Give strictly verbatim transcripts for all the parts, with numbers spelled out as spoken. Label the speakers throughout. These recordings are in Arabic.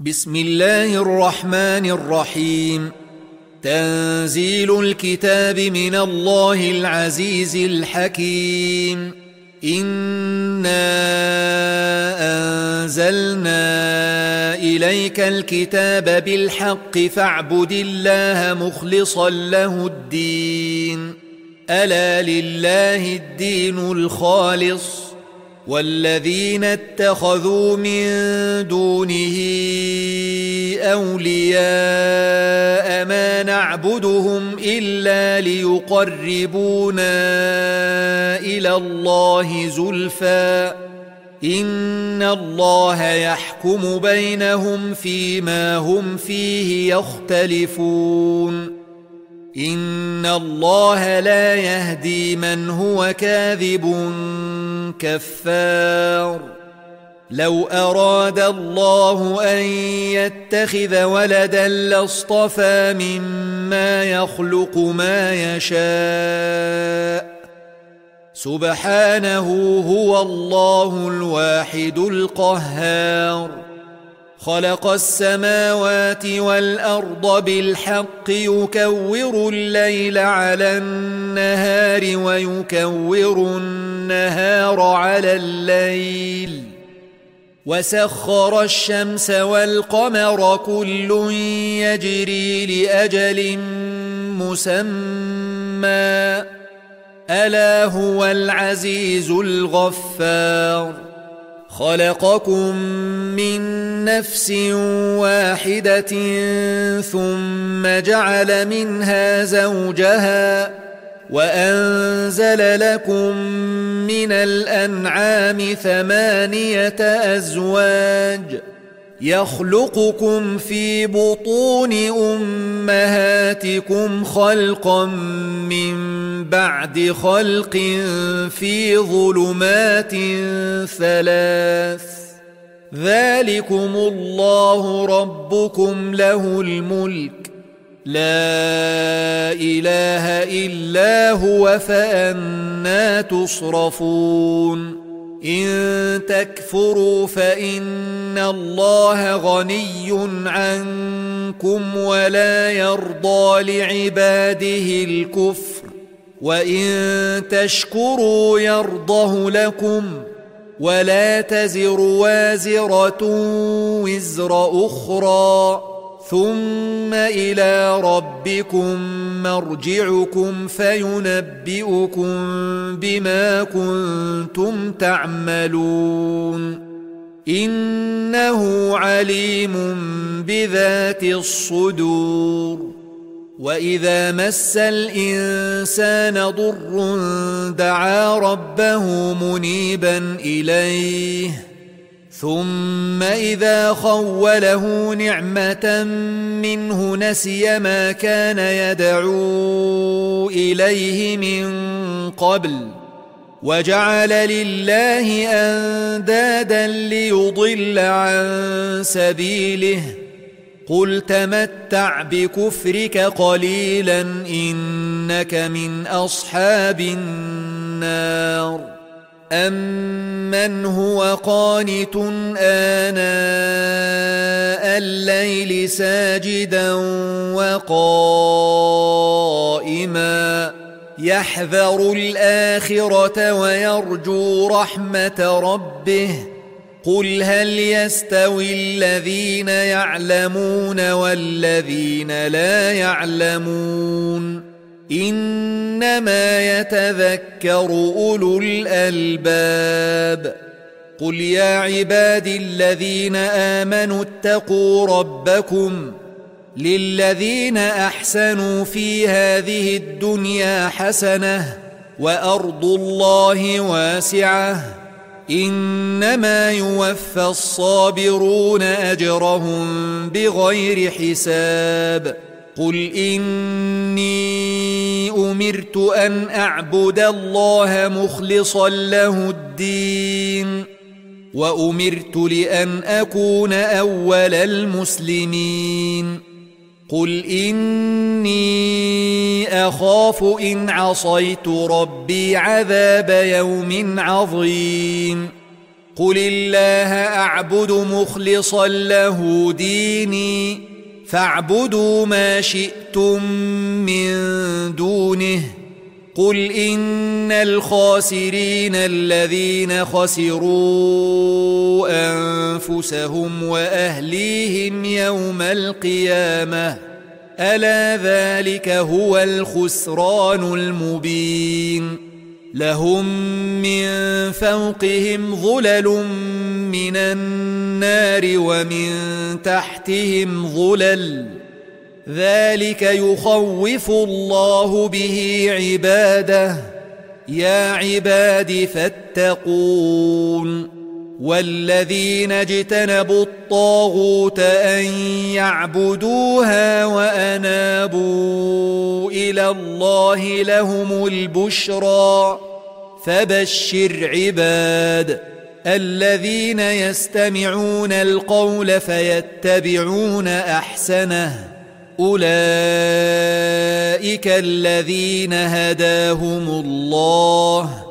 Speaker 1: بسم الله الرحمن الرحيم. تنزيل الكتاب من الله العزيز الحكيم. إنا أنزلنا إليك الكتاب بالحق فاعبد الله مخلصا له الدين. ألا لله الدين الخالص والذين اتخذوا من دونه أولياء ما نعبدهم إلا ليقربونا إلى الله زلفى إن الله يحكم بينهم فيما هم فيه يختلفون. إن الله لا يهدي من هو كاذب كفار. لو أراد الله أن يتخذ ولدا لاصطفى مما يخلق ما يشاء سبحانه هو الله الواحد القهار. خلق السماوات والأرض بالحق يكور الليل على النهار ويكور النهار على الليل وسخر الشمس والقمر كل يجري لأجل مسمى ألا هو العزيز الغفار. خلقكم من نفس واحدة ثم جعل منها زوجها وأنزل لكم من الأنعام ثمانية أزواج يخلقكم في بطون أمهاتكم خلقا من بعد خلق في ظلمات ثلاث ذلكم الله ربكم له الملك لا إله إلا هو فأنى تصرفون. إن تكفروا فإن الله غني عنكم ولا يرضى لعباده الكفر وإن تشكروا يرضه لكم ولا تزر وازرة وزر أخرى ثم إلى ربكم مرجعكم فينبئكم بما كنتم تعملون إنه عليم بذات الصدور. وإذا مس الإنسان ضر دعا ربه منيبا إليه ثم إذا خوله نعمة منه نسي ما كان يدعو إليه من قبل وجعل لله أندادا ليضل عن سبيله قل تمتع بكفرك قليلا إنك من أصحاب النار. أمن هو قانت آناء الليل ساجدا وقائما يحذر الآخرة ويرجو رحمة ربه قل هل يستوي الذين يعلمون والذين لا يعلمون إنما يتذكر أولو الألباب. قل يا عبادي الذين آمنوا اتقوا ربكم للذين أحسنوا في هذه الدنيا حسنة وأرض الله واسعة إنما يوفى الصابرون أجرهم بغير حساب. قل إني أمرت أن أعبد الله مخلصا له الدين وأمرت لأن أكون أول المسلمين. قل إني أخاف إن عصيت ربي عذاب يوم عظيم. قل الله أعبد مخلصا له ديني فاعبدوا ما شئتم من دونه قل إن الخاسرين الذين خسروا أنفسهم وأهليهم يوم القيامة ألا ذلك هو الخسران المبين لهم من فوقهم ظلل من النار ومن تحتهم ظلل ذلك يخوف الله به عباده يا عباد فاتقون والذين اجتنبوا الطاغوت أن يعبدوها وأنابوا إلى الله لهم البشرى فبشر عباد الذين يستمعون القول فيتبعون أحسنه أولئك الذين هداهم الله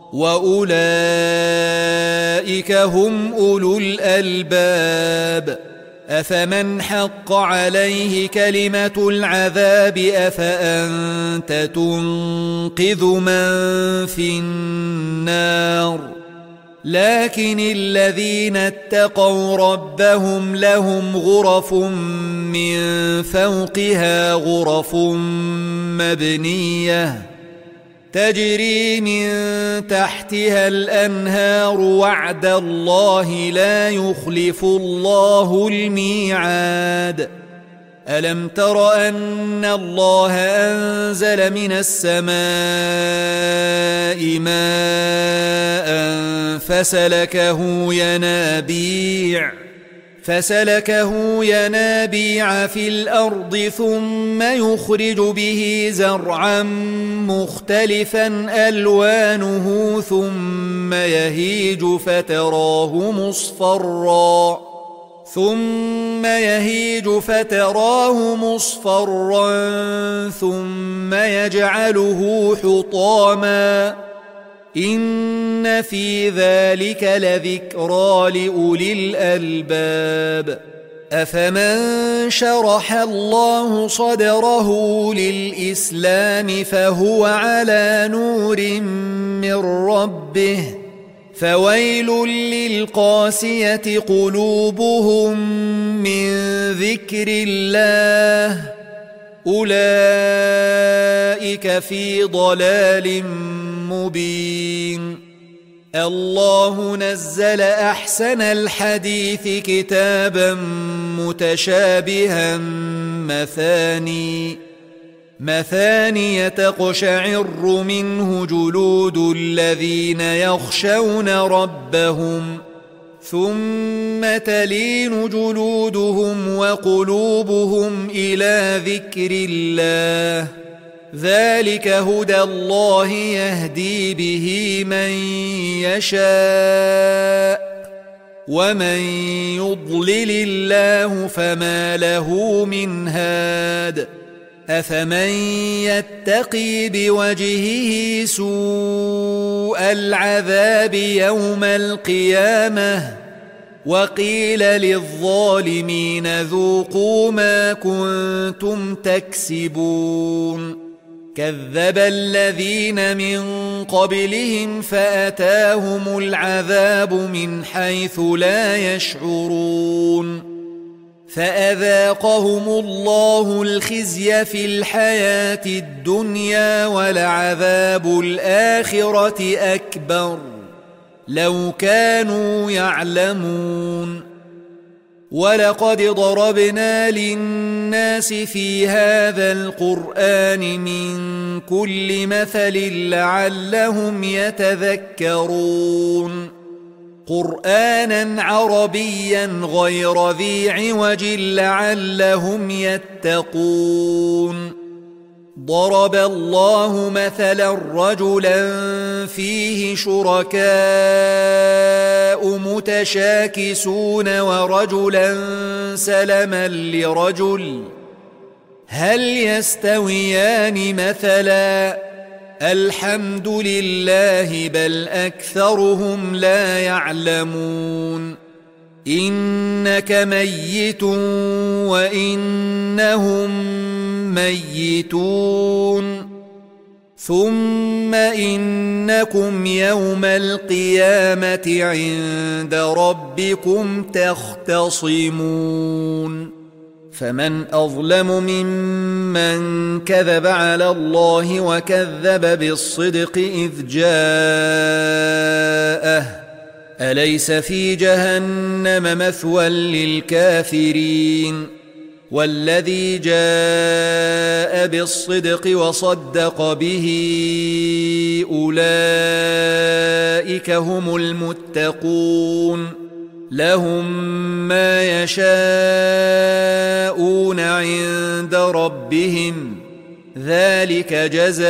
Speaker 1: وأولئك هم أولو الألباب أفمن حق عليه كلمة العذاب أفأنت تنقذ من في النار لكن الذين اتقوا ربهم لهم غرف من فوقها غرف مبنية تجري من تحتها الأنهار وعد الله لا يخلف الله الميعاد ألم تر أن الله أنزل من السماء ماء فسلكه ينابيع فسلكه ينابيع في الأرض ثم يخرج به زرعا مختلفا ألوانه ثم يهيج فتراه مصفرا ثم يهيج فتراه مصفرا ثم يجعله حطاما إن في ذلك لذكرى لأولي الألباب أفمن شرح الله صدره للإسلام فهو على نور من ربه فويل للقاسية قلوبهم من ذكر الله أولئك في ضلال مبين الله نزل أحسن الحديث كتابا متشابها مثاني مثاني تقشعر منه جلود الذين يخشون ربهم ثم تلين جلودهم وقلوبهم إلى ذكر الله ذلك هدى الله يهدي به من يشاء ومن يضلل الله فما له من هاد أفمن يتقي بوجهه سوء العذاب يوم القيامة وقيل للظالمين ذوقوا ما كنتم تكسبون كذب الذين من قبلهم فأتاهم العذاب من حيث لا يشعرون فأذاقهم الله الخزي في الحياة الدنيا ولعذاب الآخرة أكبر لو كانوا يعلمون ولقد ضربنا للناس في هذا القرآن من كل مثل لعلهم يتذكرون قرآنا عربيا غير ذي عوج لعلهم يتقون ضرب الله مثلا رجلا فيه شركاء متشاكسون ورجلا سلما لرجل هل يستويان مثلا الحمد لله بل أكثرهم لا يعلمون إنك ميت وإنهم ميتون ثم إنكم يوم القيامة عند ربكم تختصمون فمن أظلم ممن كذب على الله وكذب بالصدق إذ جاءه أليس في جهنم مثوى للكافرين والذي جاء بالصدق وصدق به أولئك هم المتقون لهم ما يشاءون عند ربهم ذلك جزاء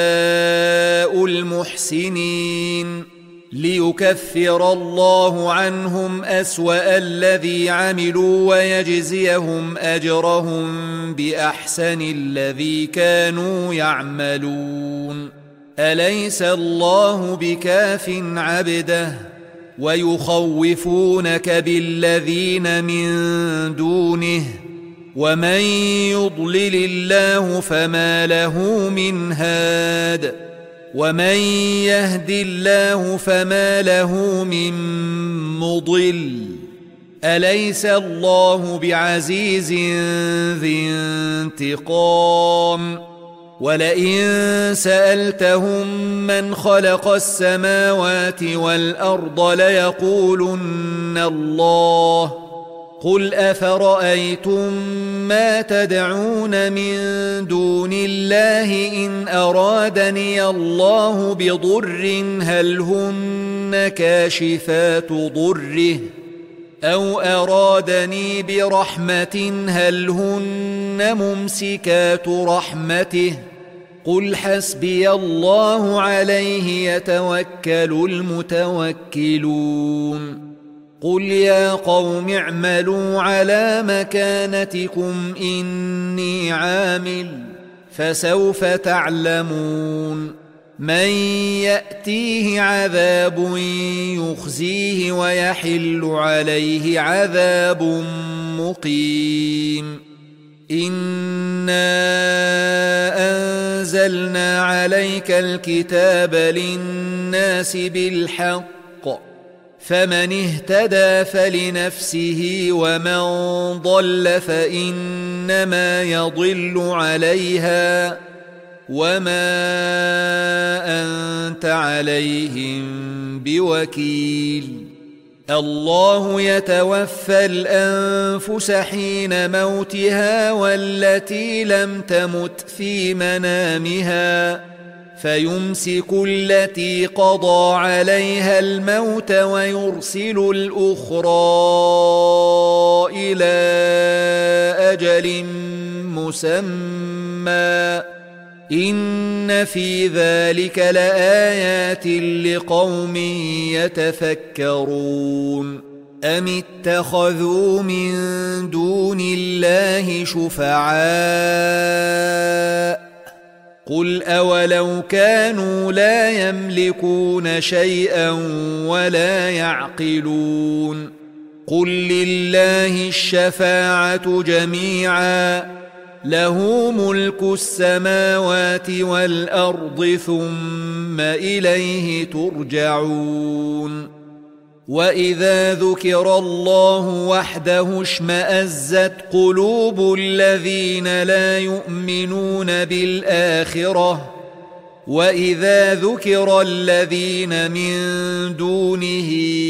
Speaker 1: المحسنين ليكفر الله عنهم أسوأ الذي عملوا ويجزيهم أجرهم بأحسن الذي كانوا يعملون أليس الله بكاف عبده ويخوفونك بالذين من دونه ومن يضلل الله فما له من هاد ومن يهد الله فما له من مضل أليس الله بعزيز ذي انتقام ولئن سألتهم من خلق السماوات والأرض ليقولن الله قل أفرأيتم ما تدعون من دون الله إن أرادني الله بضر هل هن كاشفات ضره أو أرادني برحمة هل هن ممسكات رحمته قل حسبي الله عليه يتوكل المتوكلون قل يا قوم اعملوا على مكانتكم إني عامل فسوف تعلمون من يأتيه عذاب يخزيه ويحل عليه عذاب مقيم إنا أنزلنا عليك الكتاب للناس بالحق فمن اهتدى فلنفسه ومن ضل فإنما يضل عليها وما أنت عليهم بوكيل الله يتوفى الأنفس حين موتها والتي لم تمت في منامها فيمسك التي قضى عليها الموت ويرسل الأخرى إلى أجل مسمى إن في ذلك لآيات لقوم يتفكرون أم اتخذوا من دون الله شفعاء قل أولو كانوا لا يملكون شيئا ولا يعقلون قل لله الشفاعة جميعا له ملك السماوات والأرض ثم إليه ترجعون وإذا ذكر الله وحده اشمأزت قلوب الذين لا يؤمنون بالآخرة وإذا ذكر الذين من دونه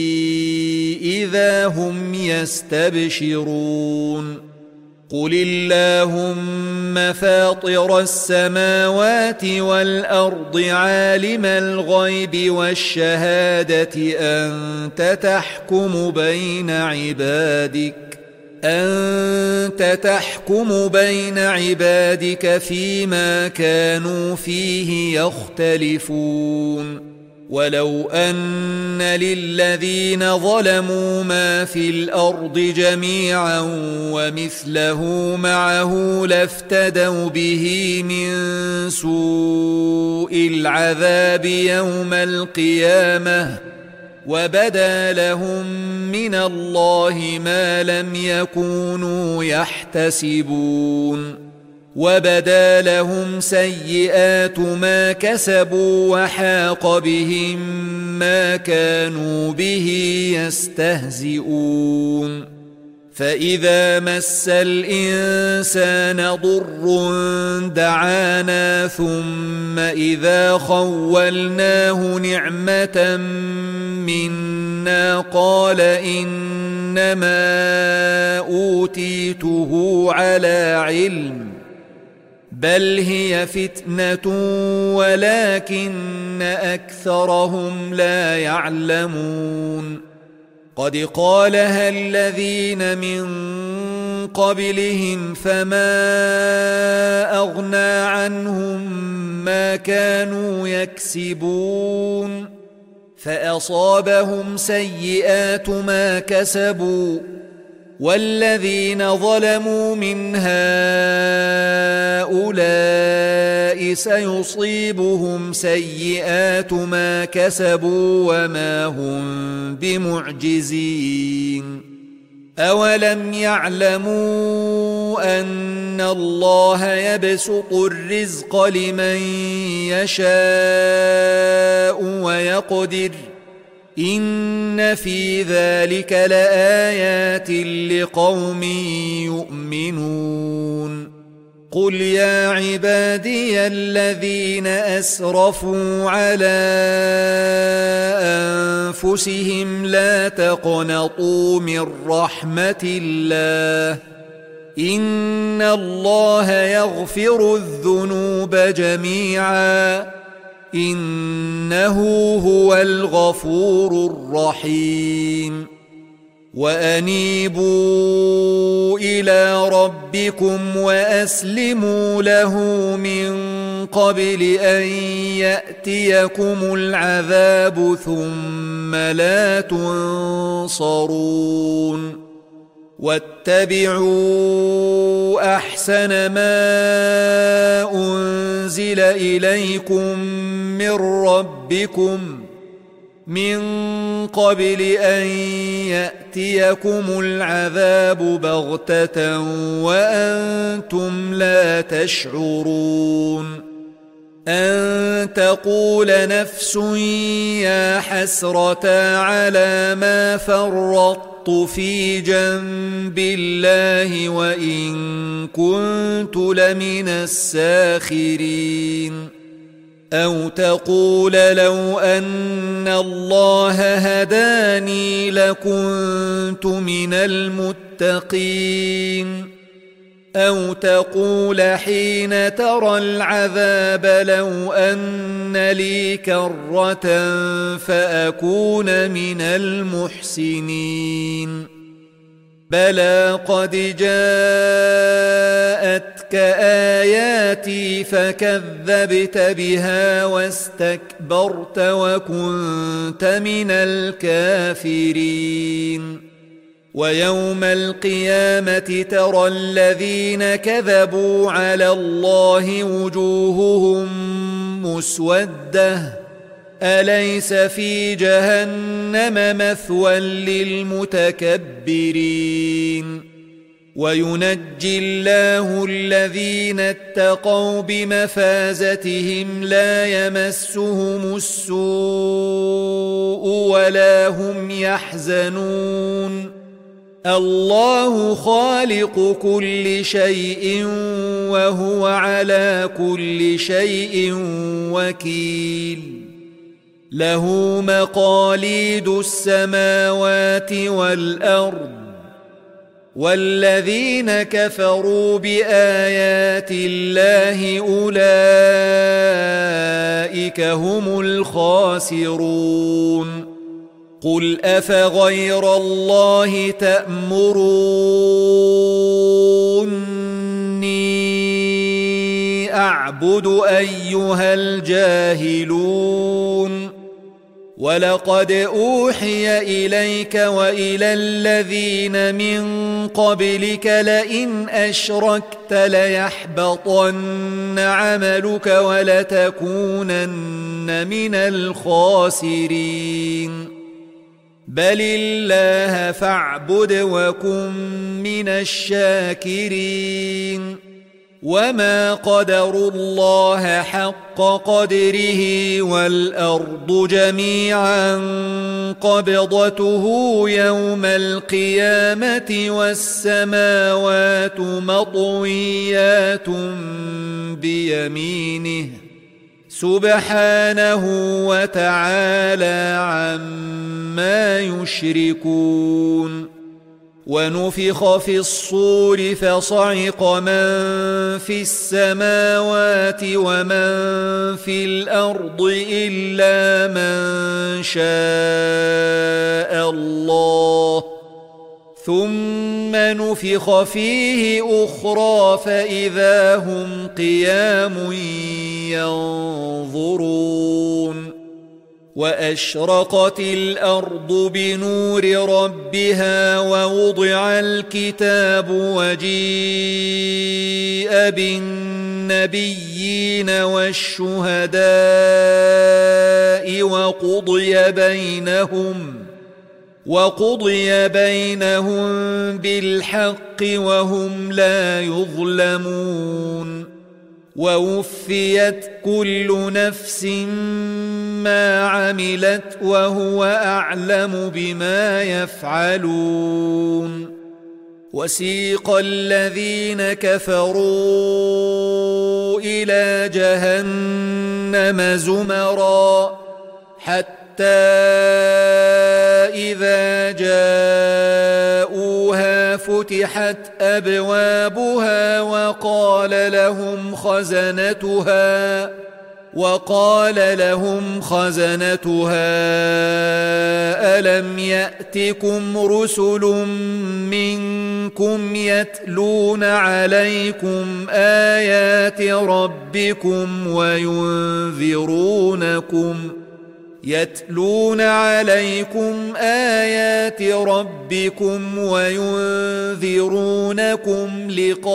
Speaker 1: إذا هم يستبشرون قل اللهم فاطر السماوات والأرض عالم الغيب والشهادة أنت تحكم بين عبادك أنت تحكم بين عبادك فيما كانوا فيه يختلفون ولو أن للذين ظلموا ما في الأرض جميعا ومثله معه لافتدوا به من سوء العذاب يوم القيامة وبدا لهم من الله ما لم يكونوا يحتسبون وبدا لهم سيئات ما كسبوا وحاق بهم ما كانوا به يستهزئون فإذا مس الإنسان ضر دعانا ثم إذا خولناه نعمة منا قال إنما أوتيته على علم بل هي فتنة ولكن أكثرهم لا يعلمون قد قالها الذين من قبلهم فما أغنى عنهم ما كانوا يكسبون فأصابهم سيئات ما كسبوا والذين ظلموا من هؤلاء سيصيبهم سيئات ما كسبوا وما هم بمعجزين أولم يعلموا أن الله يبسط الرزق لمن يشاء ويقدر إن في ذلك لآيات لقوم يؤمنون قل يا عبادي الذين أسرفوا على أنفسهم لا تقنطوا من رحمة الله إن الله يغفر الذنوب جميعا إنه هو الغفور الرحيم وأنيبوا إلى ربكم وأسلموا له من قبل أن يأتيكم العذاب ثم لا تنصرون واتبعوا أحسن ما أنزل إليكم من ربكم من قبل أن يأتيكم العذاب بغتة وأنتم لا تشعرون أن تقول نفس يا حسرة على ما فرطت في جنب الله وإن كنت لمن الساخرين أو تقول لو أن الله هداني لكنت من المتقين أو تقول حين ترى العذاب لو أن لي كرة فأكون من المحسنين بلى قد جاءتك آياتي فكذبت بها واستكبرت وكنت من الكافرين ويوم القيامة ترى الذين كذبوا على الله وجوههم مسودة أليس في جهنم مثوى للمتكبرين وينجي الله الذين اتقوا بمفازتهم لا يمسهم السوء ولا هم يحزنون الله خالق كل شيء وهو على كل شيء وكيل له مقاليد السماوات والأرض والذين كفروا بآيات الله أولئك هم الخاسرون قل أفغير الله تأمروني أعبد أيها الجاهلون ولقد أوحي إليك وإلى الذين من قبلك لئن أشركت ليحبطن عملك ولتكونن من الخاسرين بل الله فاعبد وكن من الشاكرين وما قدروا الله حق قدره والأرض جميعا قبضته يوم القيامة والسماوات مطويات بيمينه سبحانه وتعالى عما يشركون ونفخ في الصور فصعق من في السماوات ومن في الأرض إلا من شاء الله ثم نفخ فيه أخرى فإذا هم قيام ينظرون وأشرقت الأرض بنور ربها ووضع الكتاب وجيء بالنبيين والشهداء وقضي بينهم وقضي بينهم بالحق وهم لا يظلمون ووفيت كل نفس ما عملت وهو أعلم بما يفعلون وسيق الذين كفروا إلى جهنم زمرا حتى إذا جاءوها فتحت أبوابها وقال لهم خزنتها وقال لهم خزنتها ألم يأتكم رسل منكم يتلون عليكم آيات ربكم وينذرونكم يتلون عليكم آيات ربكم وينذرونكم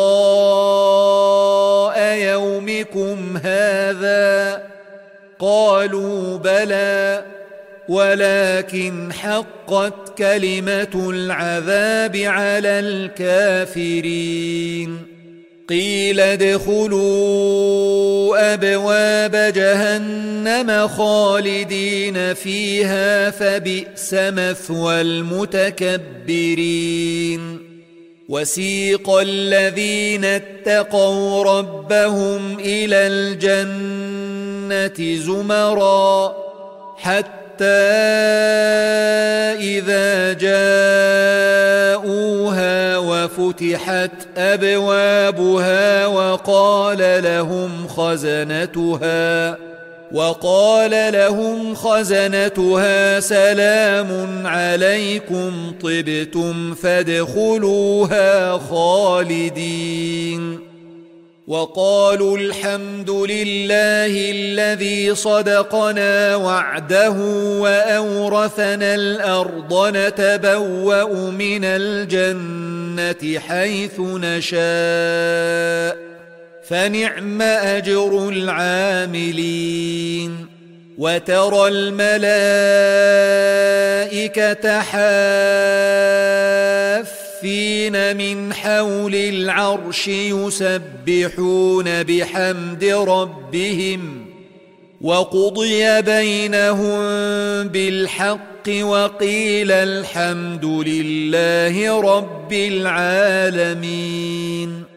Speaker 1: لقاء يومكم هذا قالوا بلى ولكن حقت كلمة العذاب على الكافرين قيل ادخلوا أبواب جهنم خالدين فيها فبئس مثوى المتكبرين وسيق الذين اتقوا ربهم إلى الجنة زمرا حتى إذا جاءوها وفتحت أبوابها وقال لهم خزنتها وقال لهم خزنتها سلام عليكم طبتم فادخلوها خالدين وقالوا الحمد لله الذي صدقنا وعده وأورثنا الأرض نتبوأ من الجنة حيث نشاء فنعم أجر العاملين وترى الملائكة حافين من حول العرش يسبحون بحمد ربهم وقضي بينهم بالحق وقيل الحمد لله رب العالمين